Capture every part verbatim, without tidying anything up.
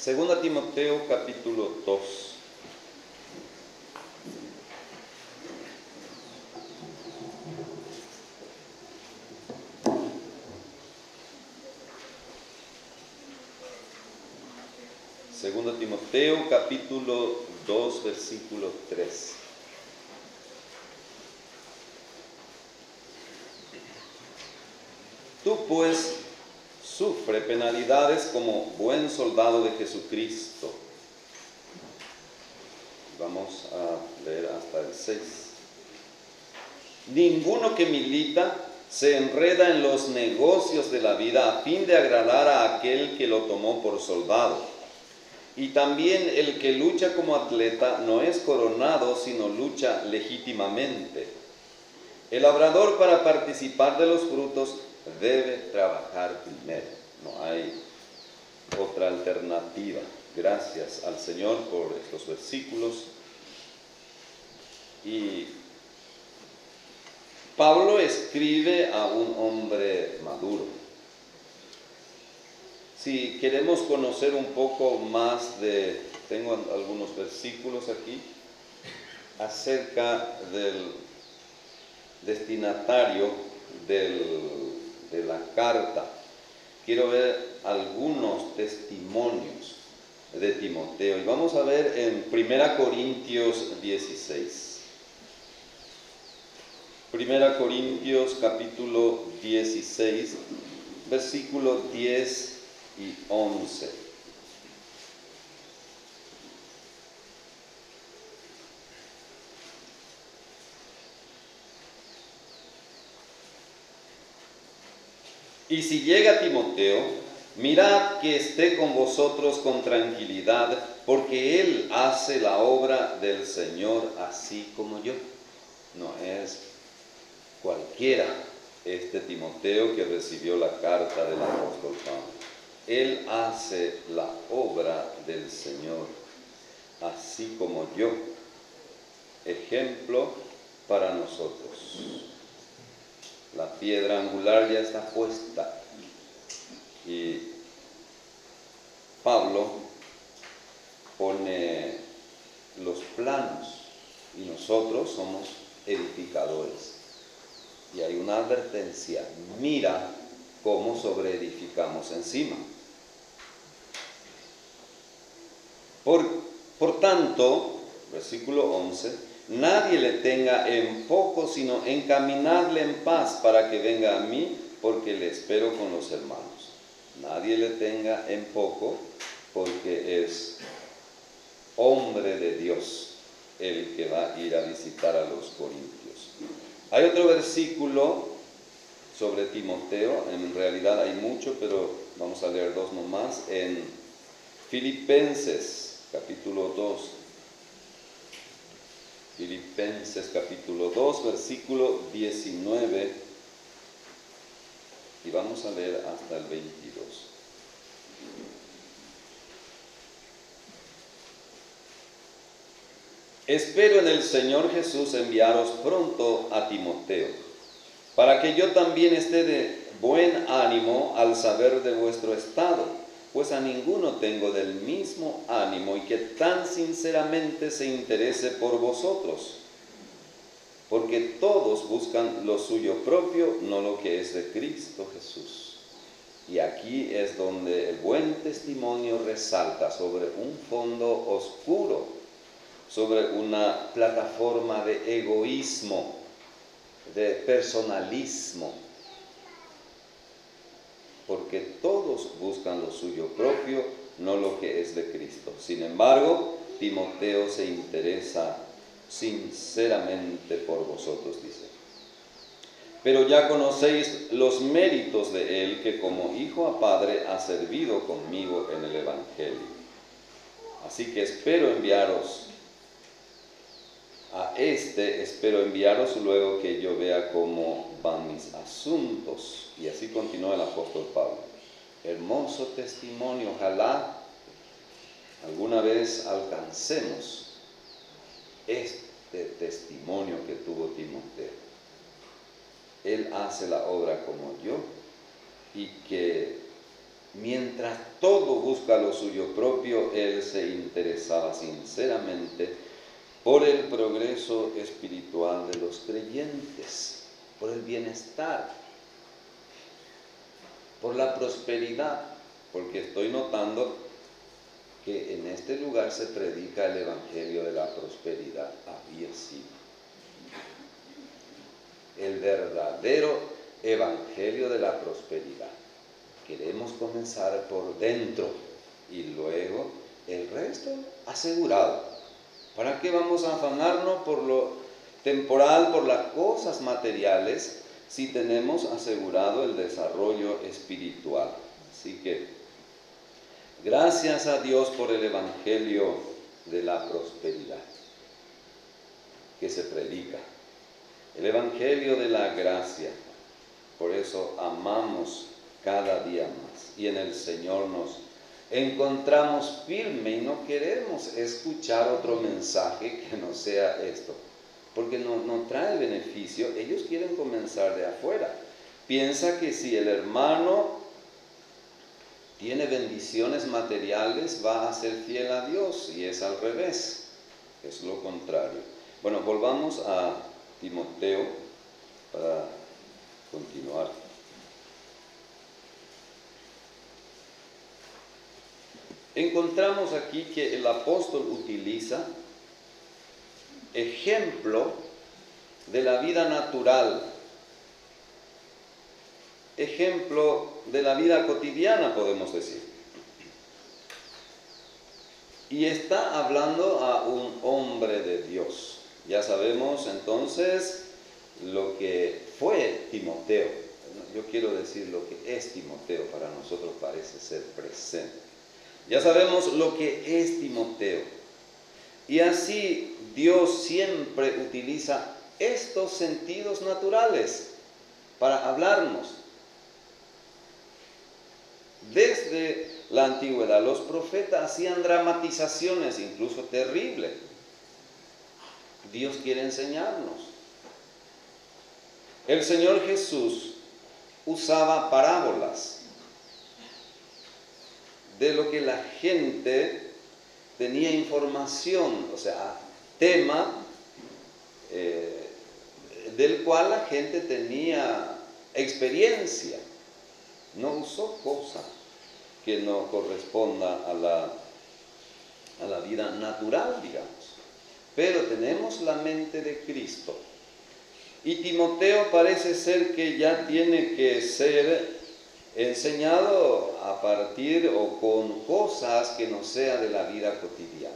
Segunda Timoteo capítulo dos. Segunda Timoteo capítulo dos, versículo tres. Tú pues sufre penalidades como buen soldado de Jesucristo. Vamos a leer hasta el seis. Ninguno que milita se enreda en los negocios de la vida a fin de agradar a aquel que lo tomó por soldado. Y también el que lucha como atleta no es coronado, sino lucha legítimamente. El labrador, para participar de los frutos, debe trabajar primero. No hay otra alternativa. Gracias al Señor por estos versículos. Y Pablo escribe a un hombre maduro. Si queremos conocer un poco más de, tengo algunos versículos aquí, acerca del destinatario del, de la carta. Quiero ver algunos testimonios de Timoteo. Y vamos a ver en Primera Corintios dieciséis. Primera Corintios capítulo dieciséis, versículo diez y once. Y si llega Timoteo, mirad que esté con vosotros con tranquilidad, porque él hace la obra del Señor así como yo. No es cualquiera este Timoteo que recibió la carta del apóstol Pablo. Él hace la obra del Señor así como yo. Ejemplo para nosotros. La piedra angular ya está puesta y Pablo pone los planos y nosotros somos edificadores. Y hay una advertencia: mira cómo sobreedificamos encima. Por, por tanto, versículo once, nadie le tenga en poco, sino encaminadle en paz para que venga a mí, porque le espero con los hermanos. Nadie le tenga en poco, porque es hombre de Dios el que va a ir a visitar a los corintios. Hay otro versículo sobre Timoteo, en realidad hay mucho, pero vamos a leer dos nomás, en Filipenses capítulo dos. Filipenses capítulo dos, versículo diecinueve, y vamos a leer hasta el veintidós. Espero en el Señor Jesús enviaros pronto a Timoteo, para que yo también esté de buen ánimo al saber de vuestro estado, pues a ninguno tengo del mismo ánimo y que tan sinceramente se interese por vosotros, porque todos buscan lo suyo propio, no lo que es de Cristo Jesús. Y aquí es donde el buen testimonio resalta sobre un fondo oscuro, sobre una plataforma de egoísmo, de personalismo, porque todos buscan lo suyo propio, no lo que es de Cristo. Sin embargo, Timoteo se interesa sinceramente por vosotros, dice. Pero ya conocéis los méritos de él, que como hijo a padre ha servido conmigo en el Evangelio. Así que espero enviaros a este, espero enviaros luego que yo vea cómo van mis asuntos. Y así continúa el apóstol Pablo. Hermoso testimonio, ojalá alguna vez alcancemos este testimonio que tuvo Timoteo. Él hace la obra como yo, y que mientras todo busca lo suyo propio, él se interesaba sinceramente por el progreso espiritual de los creyentes, por el bienestar, por la prosperidad, porque estoy notando que en este lugar se predica el evangelio de la prosperidad. Había sido el verdadero evangelio de la prosperidad. Queremos comenzar por dentro y luego el resto asegurado. ¿Para qué vamos a afanarnos por lo temporal, por las cosas materiales, si tenemos asegurado el desarrollo espiritual? Así que, gracias a Dios por el evangelio de la prosperidad que se predica. El evangelio de la gracia. Por eso amamos cada día más. Y en el Señor nos encontramos firme y no queremos escuchar otro mensaje que no sea esto. Porque no, no trae beneficio. Ellos quieren comenzar de afuera. Piensa que si el hermano tiene bendiciones materiales, va a ser fiel a Dios. Y es al revés. Es lo contrario. Bueno, volvamos a Timoteo para continuar. Encontramos aquí que el apóstol utiliza ejemplo de la vida natural, ejemplo de la vida cotidiana, podemos decir. Y está hablando a un hombre de Dios. Ya sabemos entonces lo que fue Timoteo. Yo quiero decir lo que es Timoteo, para nosotros parece ser presente. Ya sabemos lo que es Timoteo. Y así Dios siempre utiliza estos sentidos naturales para hablarnos. Desde la antigüedad los profetas hacían dramatizaciones, incluso terribles. Dios quiere enseñarnos. El Señor Jesús usaba parábolas de lo que la gente tenía información, o sea, tema eh, del cual la gente tenía experiencia. No usó cosas que no correspondan a la, a la vida natural, digamos. Pero tenemos la mente de Cristo. Y Timoteo parece ser que ya tiene que ser enseñado a partir o con cosas que no sea de la vida cotidiana.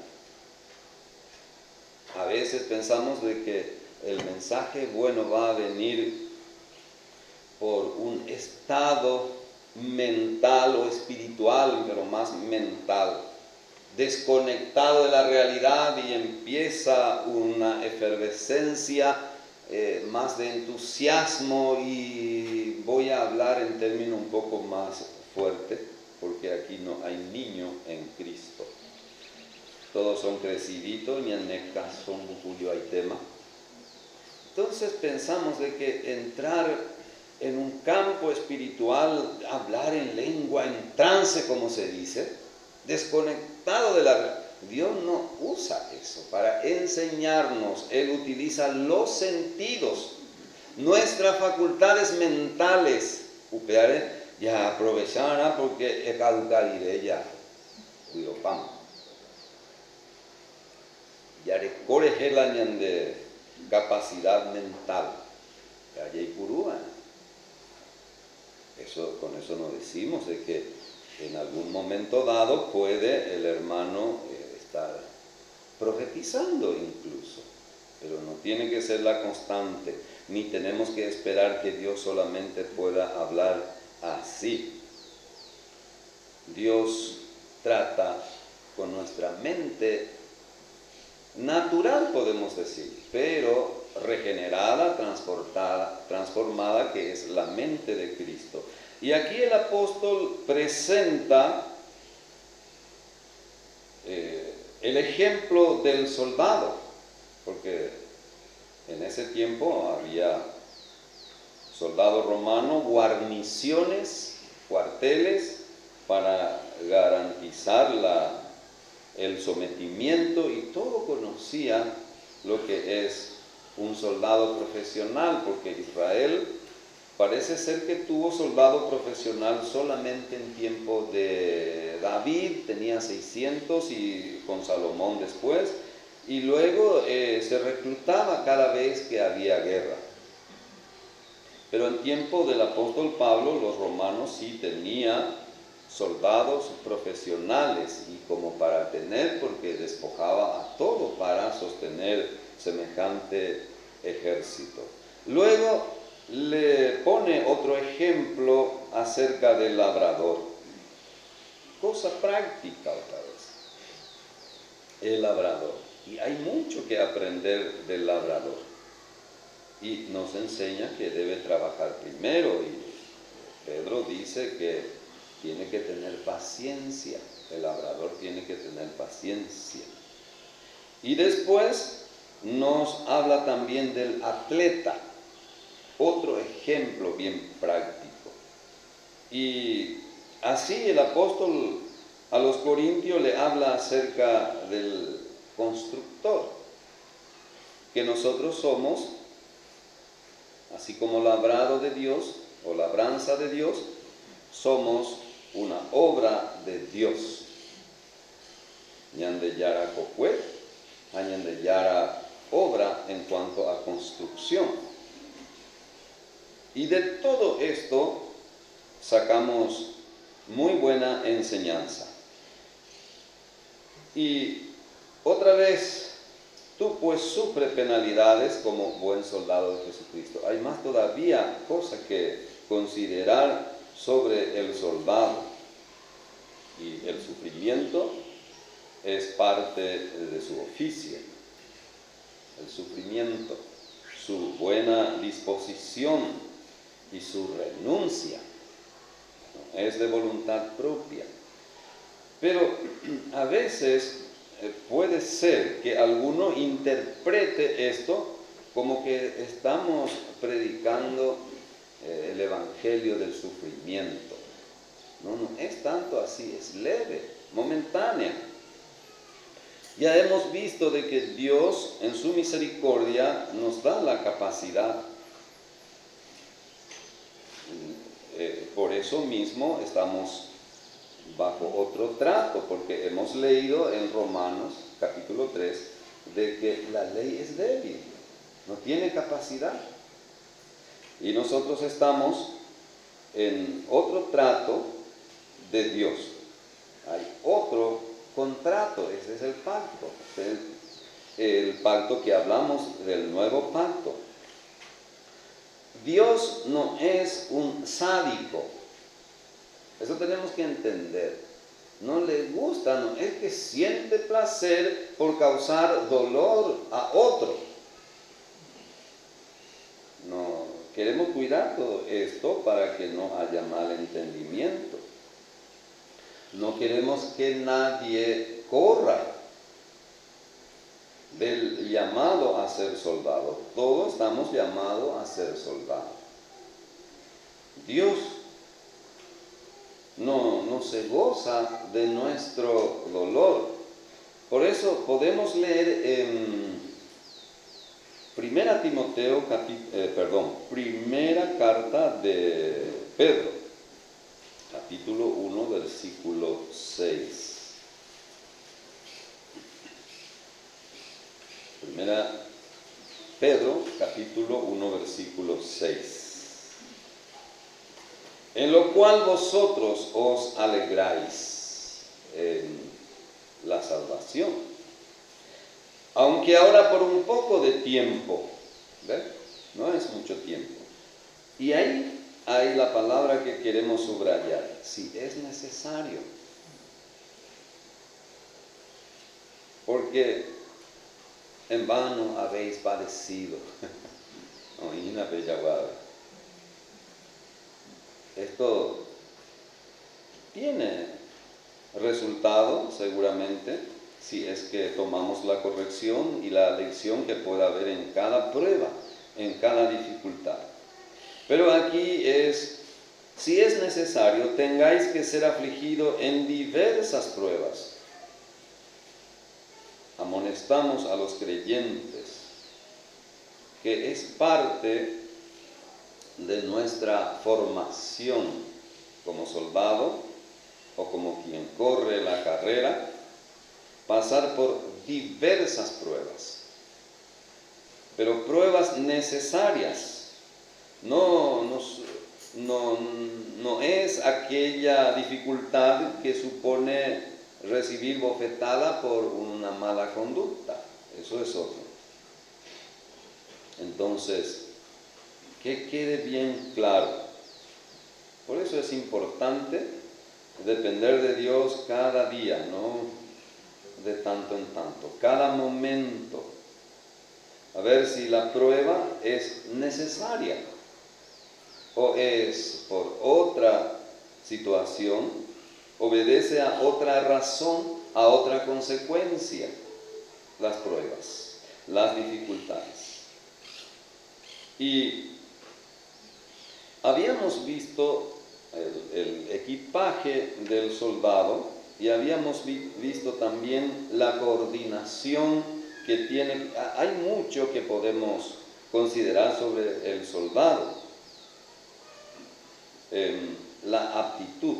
A veces pensamos de que el mensaje bueno va a venir por un estado mental o espiritual, pero más mental, desconectado de la realidad, y empieza una efervescencia eh, más de entusiasmo, y voy a hablar en términos un poco más fuerte, porque aquí no hay niño en Cristo. Todos son creciditos, ni en el caso un Julio hay tema. Entonces pensamos de que entrar en un campo espiritual, hablar en lengua, en trance, como se dice, desconectado de la... Dios no usa eso para enseñarnos. Él utiliza los sentidos, nuestras facultades mentales. Ya aprovechará porque es caducar y ya. Cuidopam. Ya recorre el año de capacidad mental. Ya hay curúa. Eso, con eso no decimos de que en algún momento dado puede el hermano eh, estar profetizando incluso, pero no tiene que ser la constante, ni tenemos que esperar que Dios solamente pueda hablar así. Dios trata con nuestra mente natural, podemos decir, pero regenerada, transportada, transformada, que es la mente de Cristo. Y aquí el apóstol presenta eh, el ejemplo del soldado, porque en ese tiempo había soldado romano, guarniciones, cuarteles para el sometimiento y todo conocía lo que es un soldado profesional, porque Israel parece ser que tuvo soldado profesional solamente en tiempo de David, tenía seiscientos y con Salomón después, y luego eh, se reclutaba cada vez que había guerra. Pero en tiempo del apóstol Pablo, los romanos sí tenían soldados profesionales, y como para tener, porque despojaba a todo para sostener semejante ejército. Luego le pone otro ejemplo acerca del labrador. Cosa práctica otra vez. El labrador. Y hay mucho que aprender del labrador. Y nos enseña que debe trabajar primero. Y Pedro dice que tiene que tener paciencia. El labrador tiene que tener paciencia. Y después nos habla también del atleta. Otro ejemplo bien práctico. Y así el apóstol a los corintios le habla acerca del constructor, que nosotros somos, así como labrado de Dios o labranza de Dios, somos una obra de Dios. Ñande yara cocuet, añande yara obra en cuanto a construcción. Y de todo esto sacamos muy buena enseñanza. Y otra vez, tú pues sufre penalidades como buen soldado de Jesucristo. Hay más todavía cosas que considerar sobre el soldado. Y el sufrimiento es parte de su oficio. El sufrimiento, su buena disposición y su renuncia, ¿no? Es de voluntad propia. Pero a veces eh, puede ser que alguno interprete esto como que estamos predicando eh, el evangelio del sufrimiento. No, no es tanto así, es leve, momentánea. Ya hemos visto de que Dios en su misericordia nos da la capacidad. Eh, por eso mismo estamos bajo otro trato, porque hemos leído en Romanos capítulo tres de que la ley es débil, no tiene capacidad. Y nosotros estamos en otro trato de Dios. Hay otro contrato, ese es el pacto, el, el pacto que hablamos del nuevo pacto. Dios no es un sádico, eso tenemos que entender. No le gusta, no es que siente placer por causar dolor a otro. No, queremos cuidar todo esto para que no haya mal entendimiento. No queremos que nadie corra del llamado a ser soldado. Todos estamos llamados a ser soldados. Dios no, no se goza de nuestro dolor. Por eso podemos leer en Primera Timoteo, capi, eh, perdón, primera carta de Pedro, capítulo uno, versículo seis. Primera Pedro, capítulo uno, versículo seis. En lo cual vosotros os alegráis en la salvación, aunque ahora por un poco de tiempo, ¿ves? No es mucho tiempo. Y ahí hay la palabra que queremos subrayar, si es necesario. Porque en vano habéis padecido. No, y una bella guarda. Esto tiene resultado seguramente si es que tomamos la corrección y la lección que pueda haber en cada prueba, en cada dificultad. Pero aquí es, si es necesario, tengáis que ser afligido en diversas pruebas. amonestamos a los creyentes que es parte de nuestra formación como soldado o como quien corre la carrera, pasar por diversas pruebas, pero pruebas necesarias. No, no, no, no es aquella dificultad que supone recibir bofetada por una mala conducta, eso es otro. Entonces, que quede bien claro. Por eso es importante depender de Dios cada día, no de tanto en tanto, cada momento. A ver si la prueba es necesaria o es por otra situación, obedece a otra razón, a otra consecuencia, las pruebas, las dificultades. Y habíamos visto el, el equipaje del soldado y habíamos vi, visto también la coordinación que tiene. Hay mucho que podemos considerar sobre el soldado. Eh, la aptitud.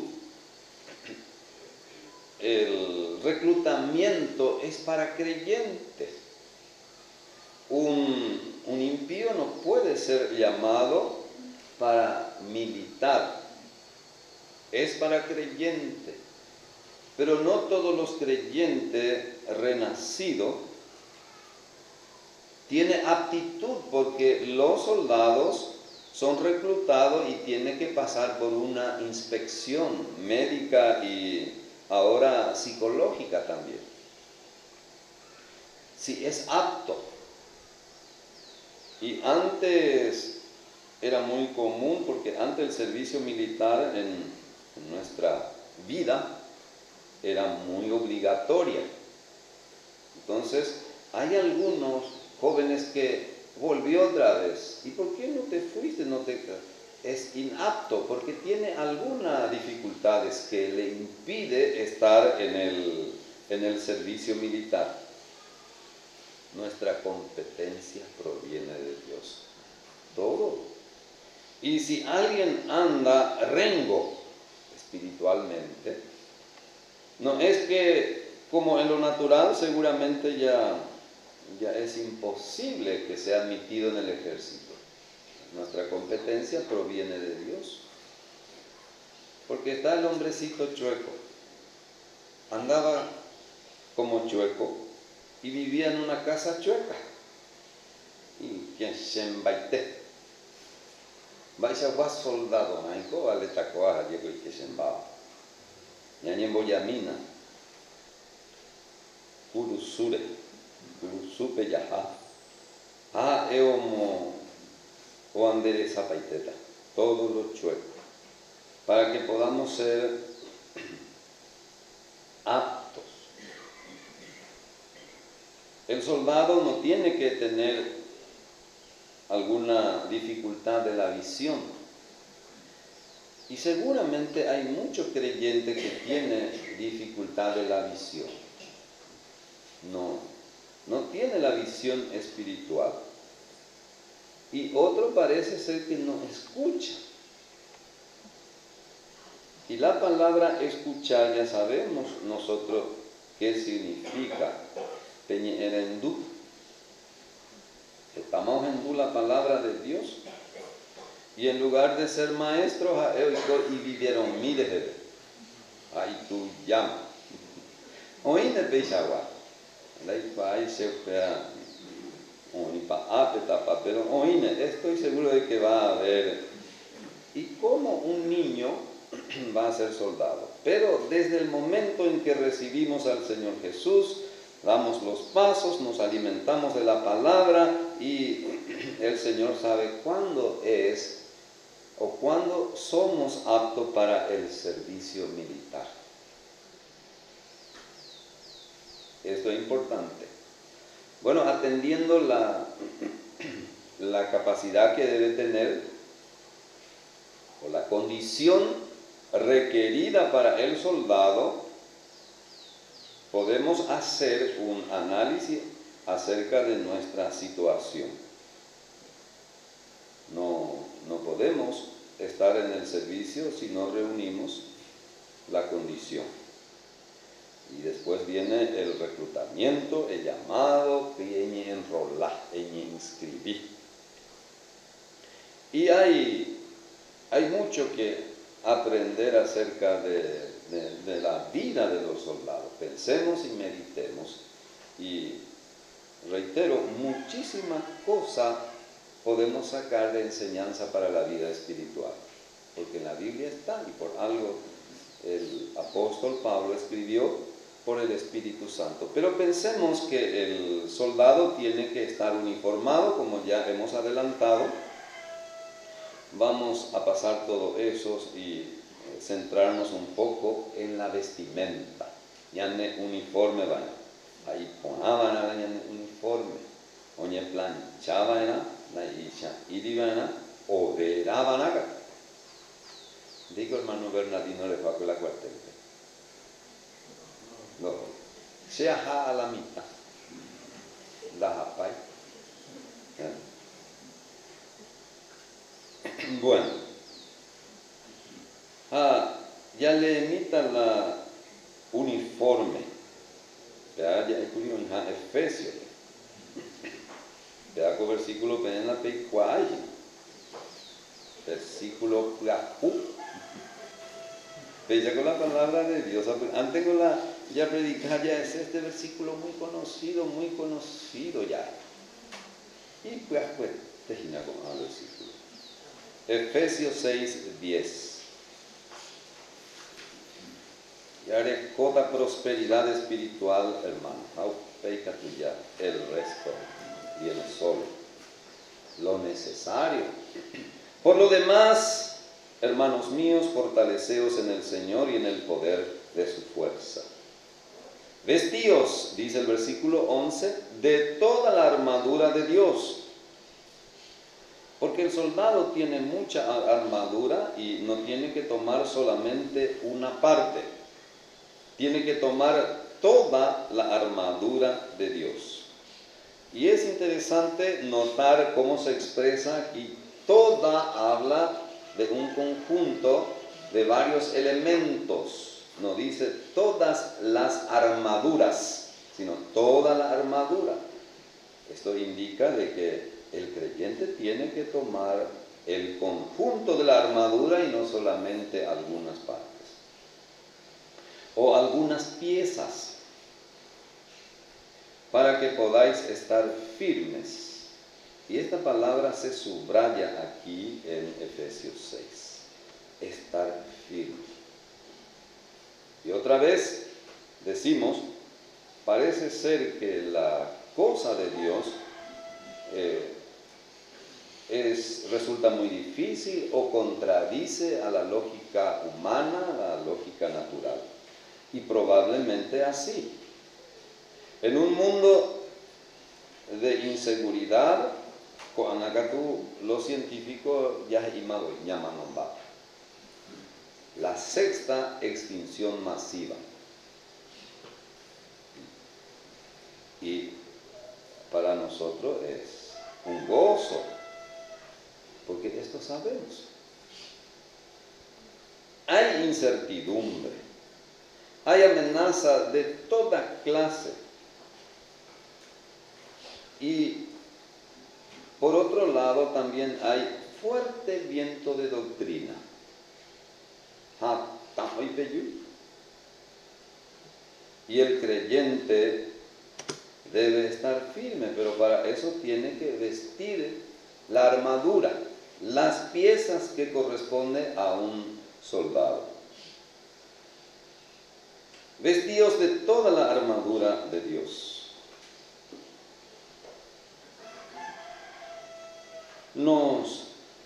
El reclutamiento es para creyentes. Un, un impío no puede ser llamado para militar, es para creyente. Pero no todos los creyentes renacidos tienen aptitud, porque los soldados son reclutados y tienen que pasar por una inspección médica y ahora psicológica también. Si es apto. Y antes era muy común, porque antes el servicio militar en, en nuestra vida era muy obligatoria. Entonces, hay algunos jóvenes que volvió otra vez. ¿Y por qué no te fuiste? No te... Es inapto, porque tiene algunas dificultades que le impide estar en el, en el servicio militar. Nuestra competencia proviene de Dios. Todo. Y si alguien anda rengo espiritualmente, no es que como en lo natural seguramente ya, ya es imposible que sea admitido en el ejército. Nuestra competencia proviene de Dios. Porque está el hombrecito chueco. Andaba como chueco y vivía en una casa chueca. Y quien se embaite. Vais a guas soldado, maiko, vale tacoa, llego y que se embao. Ñañembo yamina. Urusure. Urusupe yaha. Ah, eomo. O andere zapaiteta. Todo lo chueco. Para que podamos ser aptos. El soldado no tiene que tener alguna dificultad de la visión. Y seguramente hay muchos creyentes que tienen dificultad de la visión. No, no tiene la visión espiritual. Y otro parece ser que no escucha. Y la palabra escuchar, ya sabemos nosotros qué significa. Peñerendú. Estamos en la palabra de Dios. Y en lugar de ser maestros, y vivieron miles. Ahí tú llamas. Hoy ne peixagua. La ipai se opera. Pero hoy estoy seguro de que va a haber. ¿Y cómo un niño va a ser soldado? Pero desde el momento en que recibimos al Señor Jesús, damos los pasos, nos alimentamos de la palabra y el Señor sabe cuándo es o cuándo somos aptos para el servicio militar. Esto es importante. Bueno, atendiendo la, la capacidad que debe tener o la condición requerida para el soldado, podemos hacer un análisis acerca de nuestra situación. No, no podemos estar en el servicio si no reunimos la condición. Y después viene el reclutamiento, el llamado, que enrolar, inscribir. Y hay, hay mucho que aprender acerca de, de, de la vida de los soldados. Pensemos y meditemos. Y reitero, muchísimas cosas podemos sacar de enseñanza para la vida espiritual. Porque en la Biblia está, y por algo el apóstol Pablo escribió por el Espíritu Santo. Pero pensemos que el soldado tiene que estar uniformado, como ya hemos adelantado. Vamos a pasar todo eso y centrarnos un poco en la vestimenta. Ya ne uniforme van. Ahí ponaban a la uniforme. Oye planchaban la isha y divana overaban acá. Digo hermano Bernardino le fue a la cuartel. No, se aja a la mitad. La japay. Bueno, ah, ya le imitan la uniforme, ya ya escribió en Efesios, ya con versículo en la pecuay, versículo plajú, ya con la palabra de Dios, antes con la ya predicar ya es este versículo muy conocido, muy conocido ya, y pues pues te gina con el versículo. Efesios seis, diez. Y haré toda prosperidad espiritual, hermano. El resto viene solo. Lo necesario. Por lo demás, hermanos míos, fortaleceos en el Señor y en el poder de su fuerza. Vestíos, dice el versículo once, de toda la armadura de Dios. Porque el soldado tiene mucha armadura y no tiene que tomar solamente una parte. Tiene que tomar toda la armadura de Dios. Y es interesante notar cómo se expresa aquí. Toda habla de un conjunto de varios elementos. No dice todas las armaduras, sino toda la armadura. Esto indica de que el creyente tiene que tomar el conjunto de la armadura y no solamente algunas partes o algunas piezas para que podáis estar firmes. Y esta palabra se subraya aquí en Efesios seis, estar firme. Y otra vez decimos, parece ser que la cosa de Dios eh, Es, resulta muy difícil o contradice a la lógica humana, a la lógica natural. Y probablemente así. En un mundo de inseguridad, los científicos ya llaman la sexta extinción masiva. Y para nosotros es un gozo. Porque esto sabemos. Hay incertidumbre, hay amenaza de toda clase. Y por otro lado también hay fuerte viento de doctrina. Y el creyente debe estar firme, pero para eso tiene que vestir la armadura, las piezas que corresponden a un soldado. Vestíos de toda la armadura de Dios. Nos,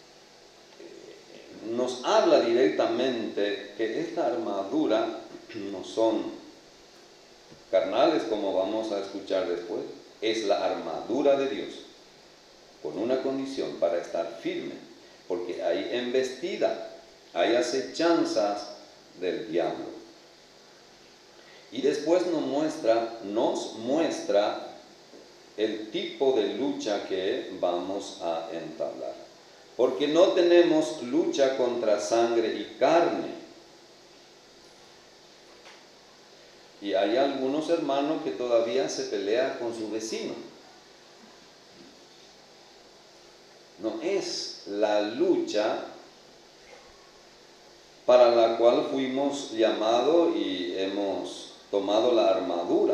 nos habla directamente que esta armadura no son carnales, como vamos a escuchar después, es la armadura de Dios. Con una condición para estar firme, porque hay embestida, hay acechanzas del diablo. Y después nos muestra, nos muestra el tipo de lucha que vamos a entablar. Porque no tenemos lucha contra sangre y carne. Y hay algunos hermanos que todavía se pelean con su vecino. No es la lucha para la cual fuimos llamados y hemos tomado la armadura.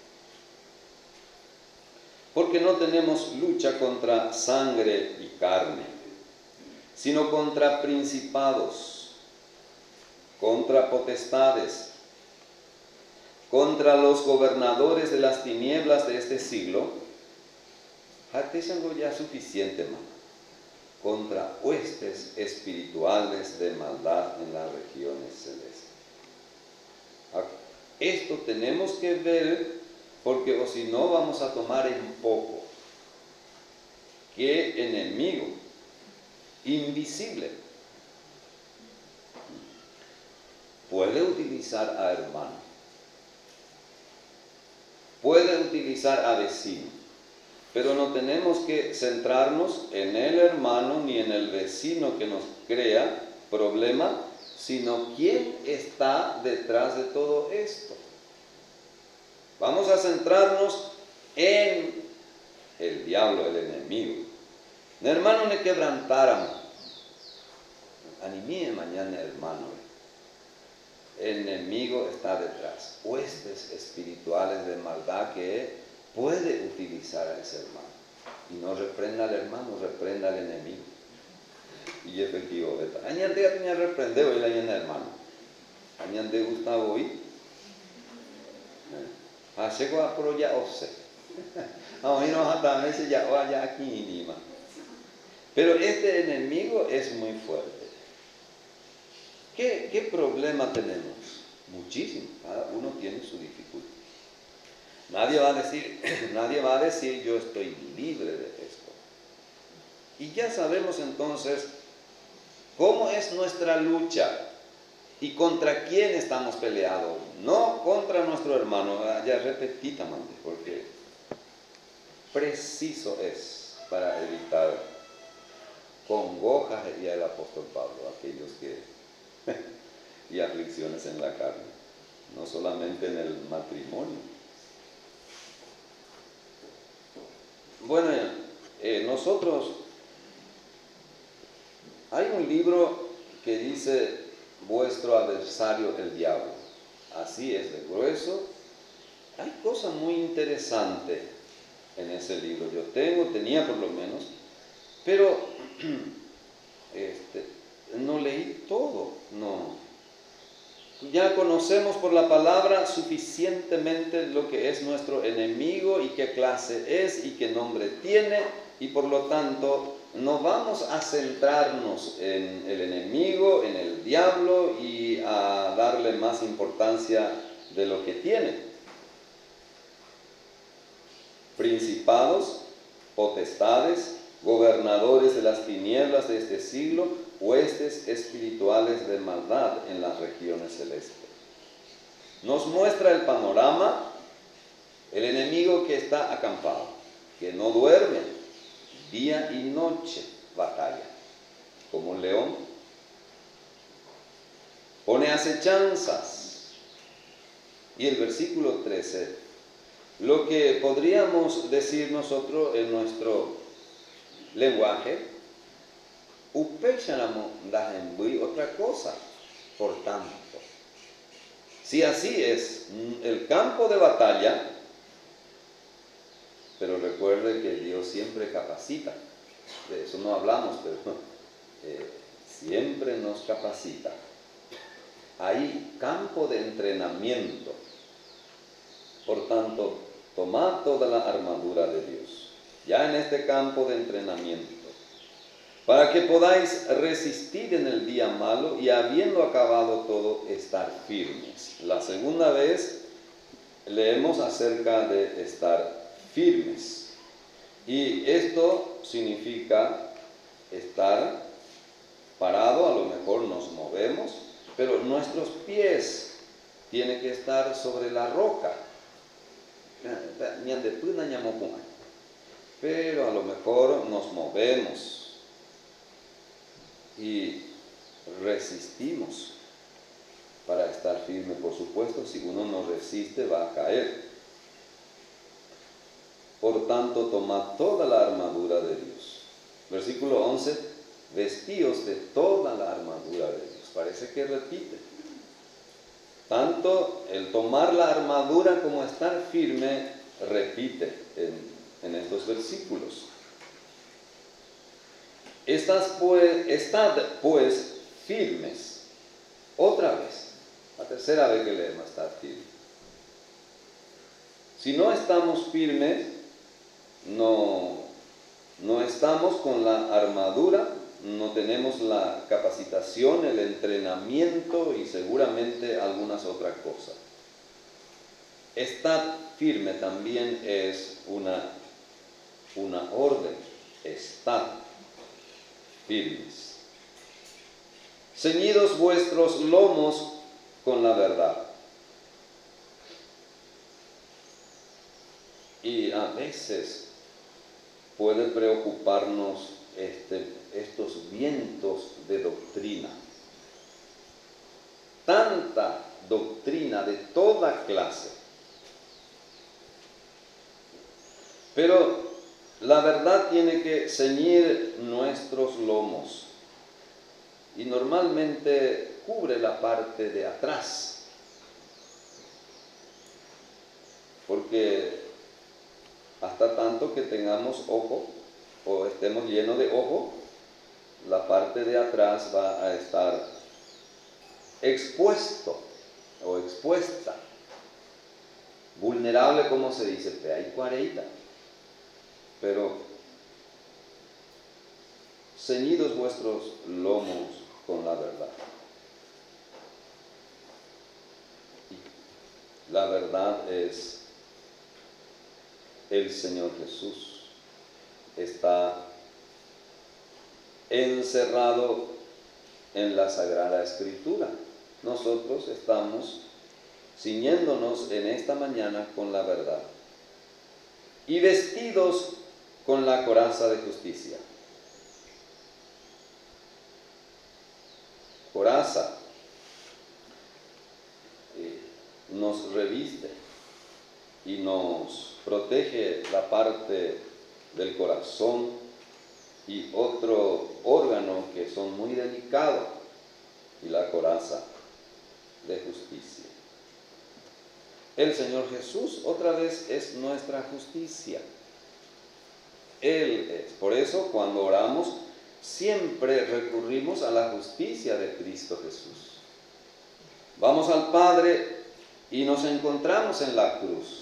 Porque no tenemos lucha contra sangre y carne, sino contra principados, contra potestades, contra los gobernadores de las tinieblas de este siglo. Ya suficiente, hermano. Contra huestes espirituales de maldad en las regiones celestes. Esto tenemos que ver, porque o si no vamos a tomar en poco qué enemigo invisible puede utilizar a hermano, puede utilizar a vecino. Pero no tenemos que centrarnos en el hermano ni en el vecino que nos crea problema, sino quién está detrás de todo esto. Vamos a centrarnos en el diablo, el enemigo. El hermano le quebrantáramos. Animé mañana, hermano. El enemigo está detrás. Huestes espirituales de maldad que puede utilizar a ese hermano. Y no reprenda al hermano, reprenda al enemigo. Y efectivo, ¿verdad? Añande ya tenía reprender hoy la llena hermano. Añande Gustavo hoy. Hace a pro ya ose. Hoy no hasta veces ya vaya aquí ni más. Pero este enemigo es muy fuerte. ¿Qué, qué problema tenemos? Muchísimo. Cada uno tiene su dificultad. Nadie va a decir, nadie va a decir yo estoy libre de esto. Y ya sabemos entonces cómo es nuestra lucha y contra quién estamos peleados. No contra nuestro hermano, ya repetí también, porque preciso es para evitar congojas y el apóstol Pablo, aquellos que y aflicciones en la carne, no solamente en el matrimonio. Bueno, eh, nosotros, hay un libro que dice vuestro adversario el diablo, así es de grueso. Hay cosas muy interesantes en ese libro, yo tengo, tenía por lo menos, pero este, no leí todo, no. Ya conocemos por la palabra suficientemente lo que es nuestro enemigo y qué clase es y qué nombre tiene, y por lo tanto no vamos a centrarnos en el enemigo, en el diablo y a darle más importancia de lo que tiene. Principados, potestades, gobernadores de las tinieblas de este siglo, huestes espirituales de maldad en las regiones celestes. Nos muestra el panorama, el enemigo que está acampado, que no duerme, día y noche batalla, como un león. Pone acechanzas. Y el versículo trece, lo que podríamos decir nosotros en nuestro lenguaje, otra cosa, por tanto. Si así es el campo de batalla, pero recuerde que Dios siempre capacita, de eso no hablamos, pero eh, siempre nos capacita. Hay campo de entrenamiento, por tanto, tomad toda la armadura de Dios, ya en este campo de entrenamiento, para que podáis resistir en el día malo y habiendo acabado todo, estar firmes. La segunda vez leemos acerca de estar firmes. Y esto significa estar parado, a lo mejor nos movemos, pero nuestros pies tiene que estar sobre la roca. Pero a lo mejor nos movemos y resistimos para estar firme. Por supuesto, si uno no resiste va a caer. Por tanto, tomad toda la armadura de Dios. Versículo once, vestíos de toda la armadura de Dios. Parece que repite. Tanto el tomar la armadura como estar firme repite en, en estos versículos. Estad pues, estad pues firmes. Otra vez, la tercera vez que leemos estar firmes. Si no estamos firmes, no, no estamos con la armadura, no tenemos la capacitación, el entrenamiento y seguramente algunas otras cosas. Estar firme también es una, una orden, estar firmes. Ceñidos vuestros lomos con la verdad. Y a veces puede preocuparnos este, estos vientos de doctrina. Tanta doctrina de toda clase. Pero la verdad tiene que ceñir nuestros lomos. Y normalmente cubre la parte de atrás. Porque hasta tanto que tengamos ojo o estemos llenos de ojo, la parte de atrás va a estar expuesto o expuesta, vulnerable, como se dice, pe hay cuareita, pero ceñidos vuestros lomos con la verdad. Y la verdad es el Señor Jesús. Está encerrado en la Sagrada Escritura. Nosotros estamos ciñéndonos en esta mañana con la verdad y vestidos con la coraza de justicia. Coraza eh, nos reviste y nos protege la parte del corazón y otro órgano que son muy delicados, y la coraza de justicia. El Señor Jesús otra vez es nuestra justicia. Él es. Por eso cuando oramos siempre recurrimos a la justicia de Cristo Jesús. Vamos al Padre y nos encontramos en la cruz.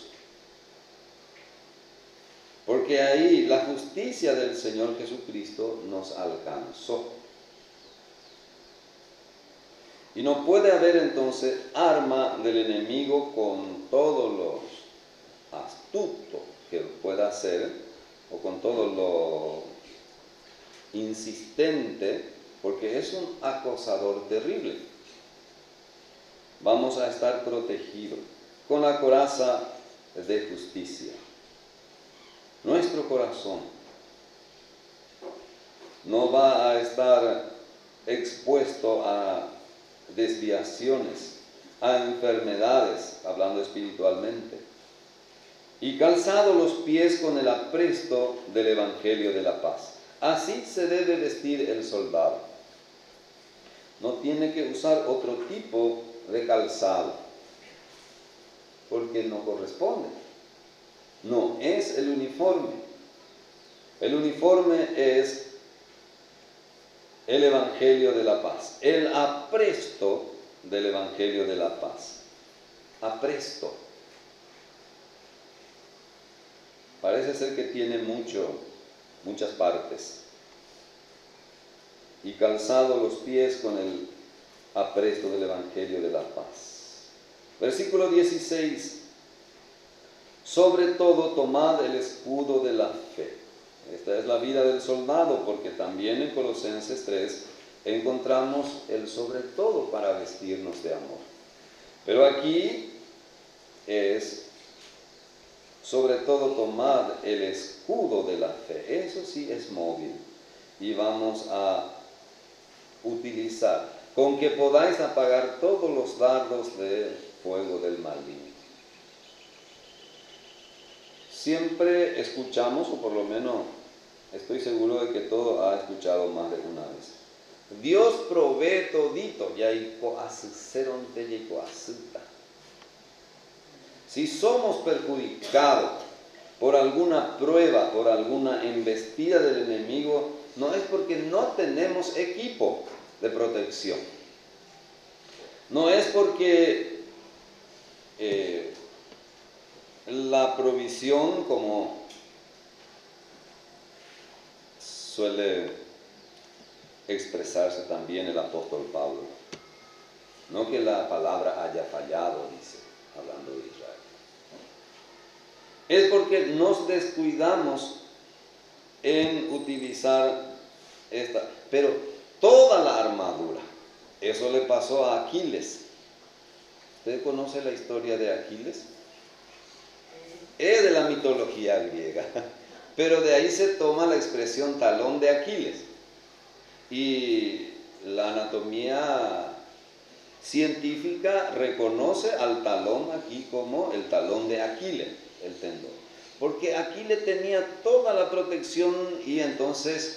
Porque ahí la justicia del Señor Jesucristo nos alcanzó. Y no puede haber entonces arma del enemigo con todos los astutos que pueda hacer, o con todo lo insistente, porque es un acosador terrible. Vamos a estar protegidos con la coraza de justicia. Nuestro corazón no va a estar expuesto a desviaciones, a enfermedades, hablando espiritualmente, y calzado los pies con el apresto del Evangelio de la paz. Así se debe vestir el soldado. No tiene que usar otro tipo de calzado, porque no corresponde. No es el uniforme. El uniforme es el Evangelio de la paz, el apresto del Evangelio de la paz. Apresto. Parece ser que tiene mucho, muchas partes. Y calzado los pies con el apresto del Evangelio de la paz. Versículo dieciséis. Sobre todo tomad el escudo de la fe. Esta es la vida del soldado, porque también en Colosenses tres encontramos el sobre todo para vestirnos de amor. Pero aquí es sobre todo tomar el escudo de la fe. Eso sí es móvil y vamos a utilizar, con que podáis apagar todos los dardos de fuego del maligno. Siempre escuchamos, o por lo menos estoy seguro de que todo ha escuchado más de una vez: Dios provee todito, y ahí si somos perjudicados por alguna prueba, por alguna embestida del enemigo, no es porque no tenemos equipo de protección. No es porque eh, la provisión, como suele expresarse también el apóstol Pablo, no que la palabra haya fallado, dice, hablando de Israel. Es porque nos descuidamos en utilizar esta, pero toda la armadura. Eso le pasó a Aquiles. ¿Usted conoce la historia de Aquiles? Es de la mitología griega, pero de ahí se toma la expresión talón de Aquiles. Y la anatomía científica reconoce al talón aquí como el talón de Aquiles, el tendón. Porque Aquiles tenía toda la protección y entonces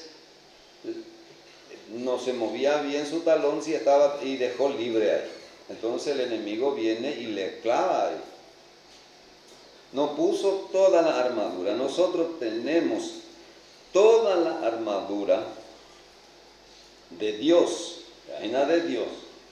no se movía bien su talón si estaba y dejó libre ahí. Entonces el enemigo viene y le clava ahí. No puso toda la armadura. Nosotros tenemos toda la armadura de Dios, la reina de Dios.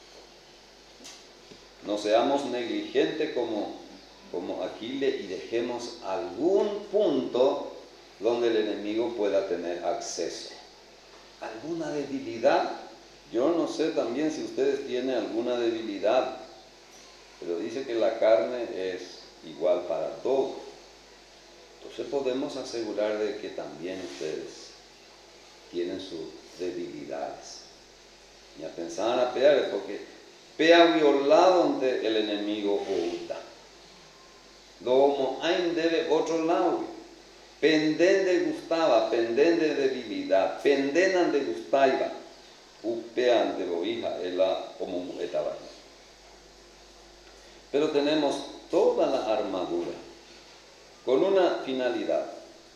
No seamos negligentes como, como Aquiles y dejemos algún punto donde el enemigo pueda tener acceso. ¿Alguna debilidad? Yo no sé también si ustedes tienen alguna debilidad, pero dice que la carne es igual para todos. Entonces podemos asegurar de que también ustedes tienen sus debilidades. Ya pensaban a pegar, porque pea violado donde el enemigo oculta. Como hay de otro lado. Penden de gustaba, penden de debilidad, pendenan de gustaiba, upean de boija, ela como etaba. Pero tenemos toda la armadura con una finalidad: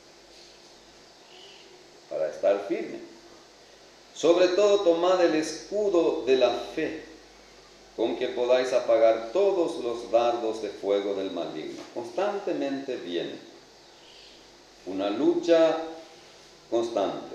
para estar firme. Sobre todo tomad el escudo de la fe, con que podáis apagar todos los dardos de fuego del maligno. Constantemente viene una lucha constante.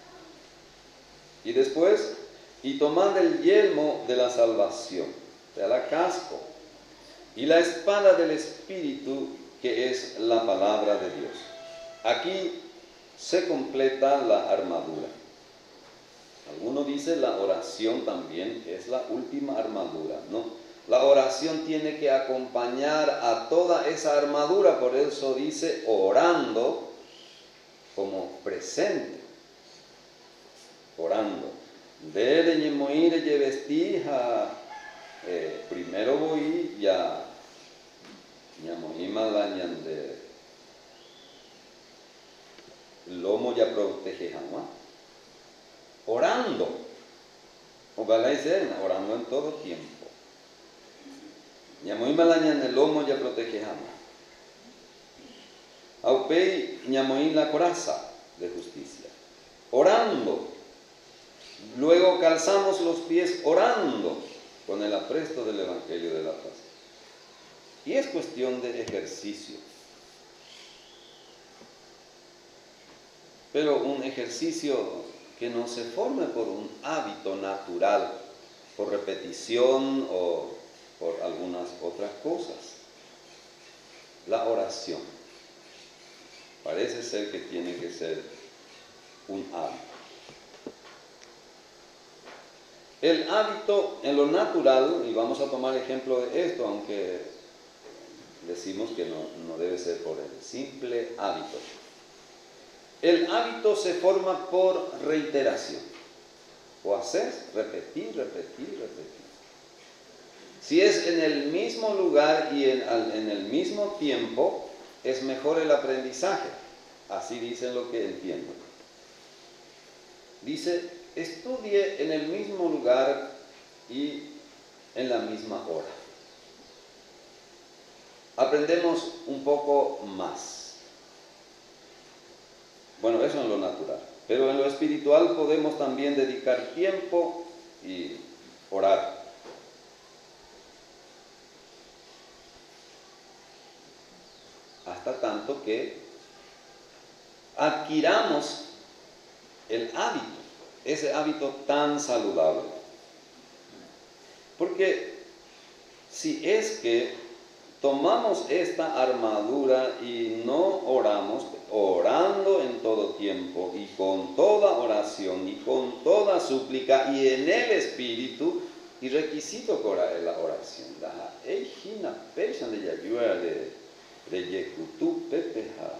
Y después, y tomad el yelmo de la salvación, o sea, la casco, y la espada del Espíritu, que es la palabra de Dios. Aquí se completa la armadura. Alguno dice la oración también es la última armadura, ¿no? La oración tiene que acompañar a toda esa armadura, por eso dice orando como presente, orando. De ñemoire ye vestija, primero voy ya ñamoima la ñande lomo ya protege jamás. Orando, ojalá y sea, orando en todo tiempo. Ñamoima la ñande lomo ya protege jamás. Aupei ñamoín la coraza de justicia, orando. Luego calzamos los pies orando con el apresto del Evangelio de la paz. Y es cuestión de ejercicio. Pero un ejercicio que no se forme por un hábito natural, por repetición o por algunas otras cosas. La oración parece ser que tiene que ser un hábito. El hábito en lo natural, y vamos a tomar ejemplo de esto, aunque decimos que no, no debe ser por el simple hábito. El hábito se forma por reiteración. O haces, repetir, repetir, repetir. Si es en el mismo lugar y en, en el mismo tiempo, es mejor el aprendizaje. Así dicen lo que entiendo. Dice, estudie en el mismo lugar y en la misma hora. Aprendemos un poco más. Bueno, eso en lo natural. Pero en lo espiritual podemos también dedicar tiempo y orar. Hasta tanto que adquiramos el hábito, ese hábito tan saludable. Porque si es que tomamos esta armadura y no oramos, orando en todo tiempo y con toda oración y con toda súplica y en el Espíritu, y requisito para la oración. La ejina pesan de yayua de de yekutu pepeja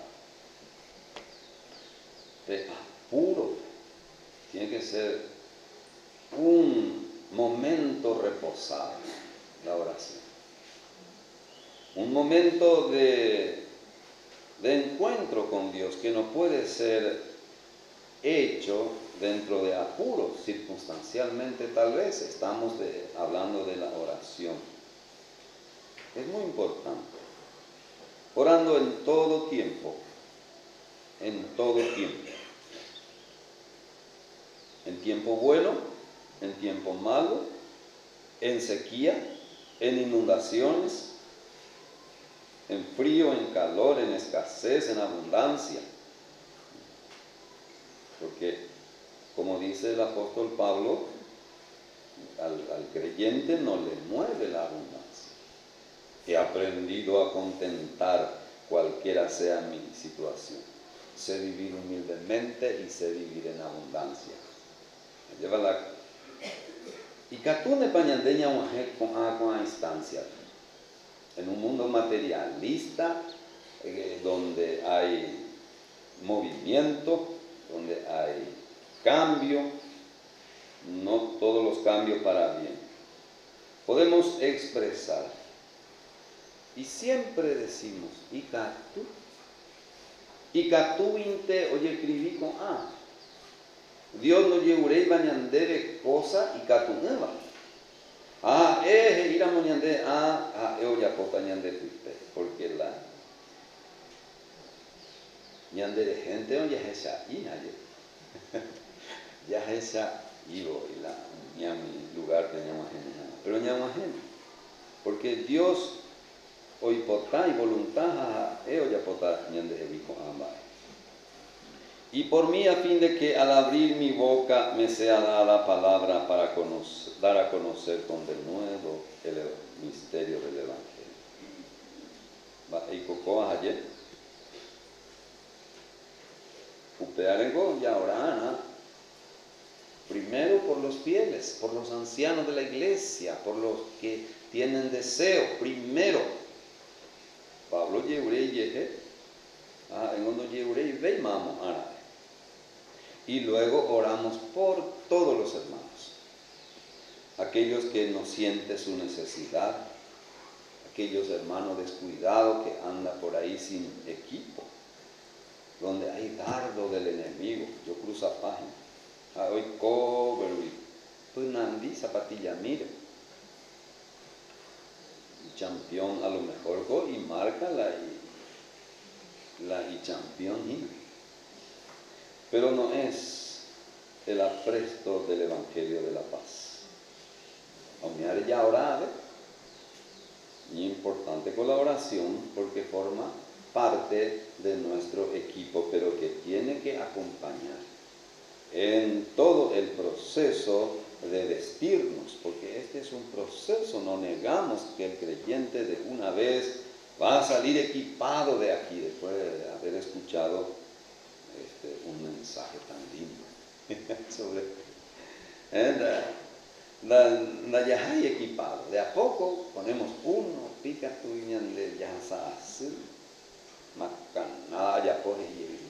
de apuro. Tiene que ser un momento reposado, la oración. Un momento de, de encuentro con Dios que no puede ser hecho dentro de apuros, circunstancialmente tal vez. Estamos de, hablando de la oración. Es muy importante. Orando en todo tiempo, en todo tiempo. En tiempo bueno, en tiempo malo, en sequía, en inundaciones, en frío, en calor, en escasez, en abundancia. Porque, como dice el apóstol Pablo, al, al creyente no le mueve la abundancia. He aprendido a contentar cualquiera sea mi situación. Sé vivir humildemente y sé vivir en abundancia. Me lleva la... Y catune pañandeña con a instancia. En un mundo materialista, eh, donde hay movimiento, donde hay cambio, no todos los cambios para bien. Podemos expresar. Y siempre decimos, Icatú, Icatú inte, oye, escribí con A. Dios no llevuré bañandere cosa Icatú nueva. Ah, eh, ir a moñande, ah, ah, eh, oye, apopa ñande tuite, porque la ñandere gente, oye, esa hija, ya esa ibo, y la, ya mi lugar de ñamajena, pero ñamajena, porque Dios hoy potá y voluntad eh oya potá ñande evico ambas. Y por mí, a fin de que al abrir mi boca me sea dada palabra para conocer, dar a conocer con denuedo el misterio del Evangelio. Va y cocoa ayer. Upearengo ya orana. Primero por los fieles, por los ancianos de la iglesia, por los que tienen deseo. Primero. Pablo lleuré yeje. Ah, en donde lleuré y ve mamo ara. Y luego oramos por todos los hermanos, aquellos que no sienten su necesidad, aquellos hermanos descuidados que andan por ahí sin equipo, donde hay dardo del enemigo. Yo cruzo página, ah, hoy cover, pues nandí zapatilla, mire, y campeón a lo mejor go y marca la y la y campeón. Pero no es el apresto del Evangelio de la Paz. Aunque ya orado, y importante colaboración porque forma parte de nuestro equipo, pero que tiene que acompañar en todo el proceso de vestirnos, porque este es un proceso, no negamos que el creyente de una vez va a salir equipado de aquí después de haber escuchado Este, un mensaje tan lindo sobre eh, la, la, la yahay equipado. De a poco ponemos uno, pica tu de yasa azul, macanada ya por y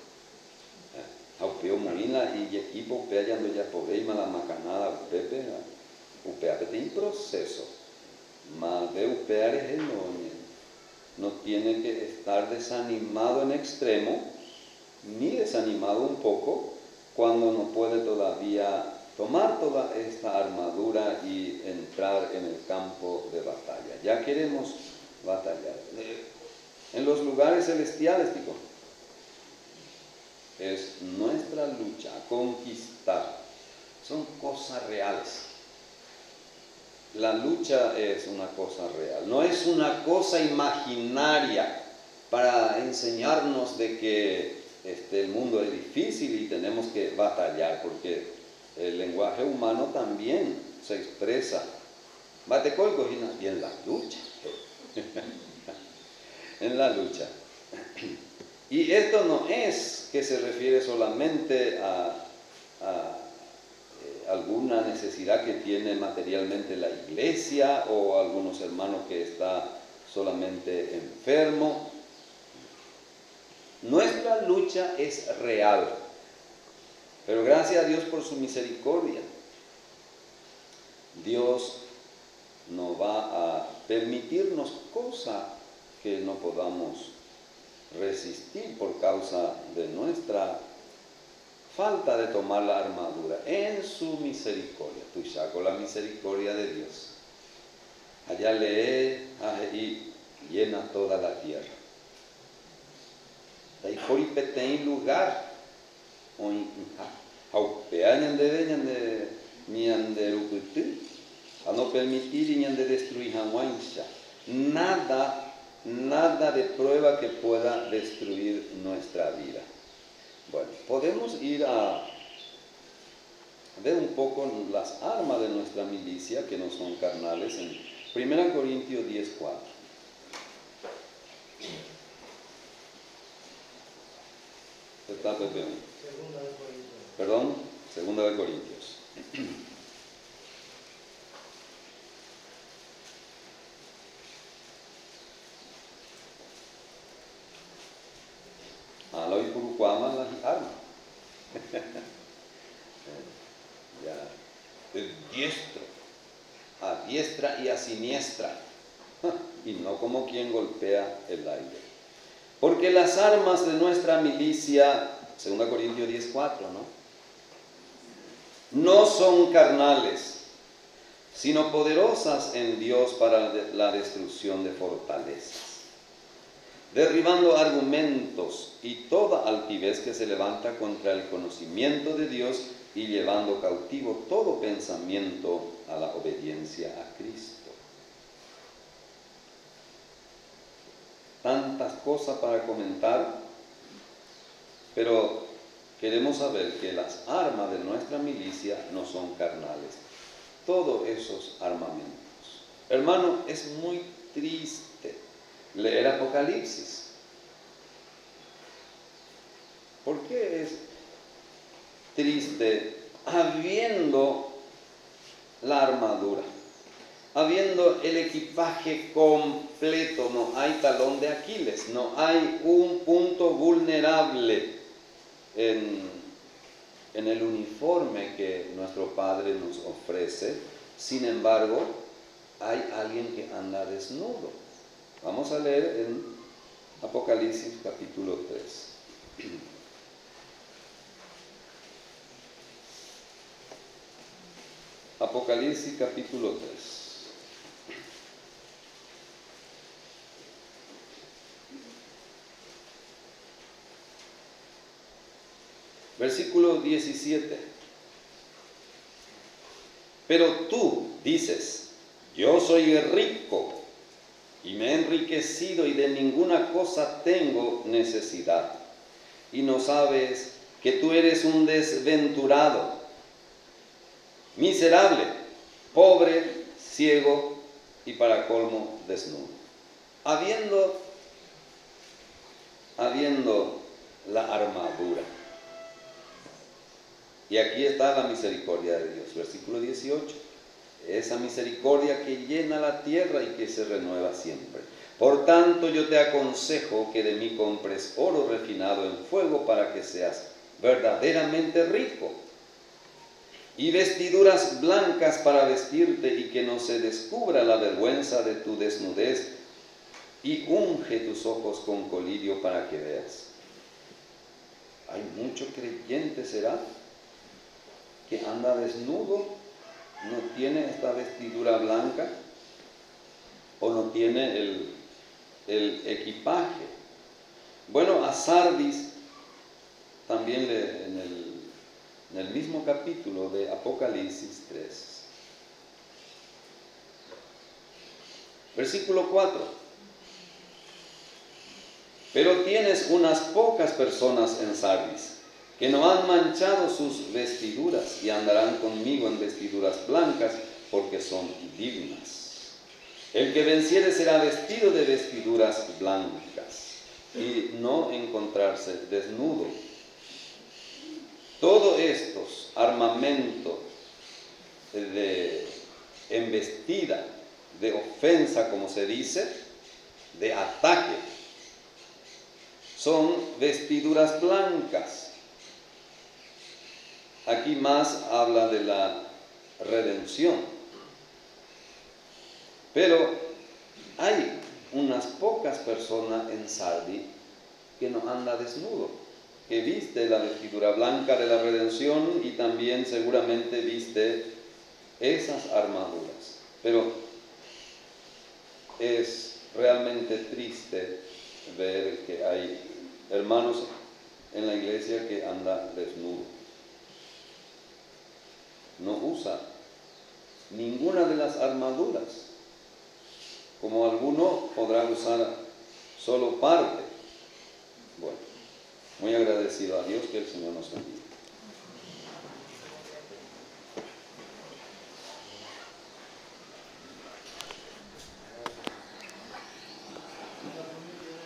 aupeo morina y equipo peayando ya por la macanada pepe, upea pete en proceso. Mas de upear es el no tiene que estar desanimado en extremo, ni desanimado un poco, cuando no puede todavía tomar toda esta armadura y entrar en el campo de batalla. Ya queremos batallar. En los lugares celestiales, digo, es nuestra lucha, conquistar. Son cosas reales. La lucha es una cosa real, no es una cosa imaginaria para enseñarnos de que este, el mundo es difícil y tenemos que batallar, porque el lenguaje humano también se expresa. Bate colgo y en la lucha. En la lucha. Y esto no es que se refiere solamente a, a alguna necesidad que tiene materialmente la iglesia o algunos hermanos que está solamente enfermo. Nuestra lucha es real, pero gracias a Dios por su misericordia, Dios no va a permitirnos cosas que no podamos resistir por causa de nuestra falta de tomar la armadura. En su misericordia, tú ya con la misericordia de Dios, allá lee y llena toda la tierra. Ahí por y petén lugar, a no permitir y de destruir nada, nada de prueba que pueda destruir nuestra vida. Bueno, podemos ir a ver un poco las armas de nuestra milicia, que no son carnales, en primera Corintios diez, cuatro. Segunda de Corintios. Perdón, segunda de Corintios. Aloy Purucuama las armas. Ya. Es diestro, a diestra y a siniestra, y no como quien golpea el aire. Porque las armas de nuestra milicia, segunda Corintios diez, cuatro, ¿no? No son carnales, sino poderosas en Dios para la destrucción de fortalezas, derribando argumentos y toda altivez que se levanta contra el conocimiento de Dios y llevando cautivo todo pensamiento a la obediencia a Cristo. Tantas cosas para comentar, pero queremos saber que las armas de nuestra milicia no son carnales. Todos esos armamentos. Hermano, es muy triste leer Apocalipsis. ¿Por qué es triste? Habiendo la armadura, habiendo el equipaje completo, no hay talón de Aquiles, no hay un punto vulnerable en, en el uniforme que nuestro Padre nos ofrece. Sin embargo, hay alguien que anda desnudo. Vamos a leer en Apocalipsis capítulo tres. Apocalipsis capítulo tres. Versículo diecisiete. Pero tú dices, yo soy rico y me he enriquecido y de ninguna cosa tengo necesidad. Y no sabes que tú eres un desventurado, miserable, pobre, ciego y para colmo desnudo. Habiendo, habiendo la armadura. Y aquí está la misericordia de Dios, versículo dieciocho. Esa misericordia que llena la tierra y que se renueva siempre. Por tanto, yo te aconsejo que de mí compres oro refinado en fuego para que seas verdaderamente rico. y vestiduras blancas para vestirte y que no se descubra la vergüenza de tu desnudez, y unge tus ojos con colirio para que veas. Hay mucho creyente, ¿será?, que anda desnudo, no tiene esta vestidura blanca o no tiene el, el equipaje. Bueno, a Sardis también le, en, el, en el mismo capítulo de Apocalipsis tres, versículo cuatro. Pero tienes unas pocas personas en Sardis que no han manchado sus vestiduras y andarán conmigo en vestiduras blancas porque son dignas. El que venciere será vestido de vestiduras blancas y no encontrarse desnudo. Todos estos armamentos de embestida, de ofensa, como se dice, de ataque, son vestiduras blancas. Aquí más habla de la redención. Pero hay unas pocas personas en Sardis que no anda desnudo, que viste la vestidura blanca de la redención y también seguramente viste esas armaduras. Pero es realmente triste ver que hay hermanos en la iglesia que anda desnudo. No usa ninguna de las armaduras, como alguno podrá usar solo parte. Bueno, muy agradecido a Dios, que el Señor nos bendiga.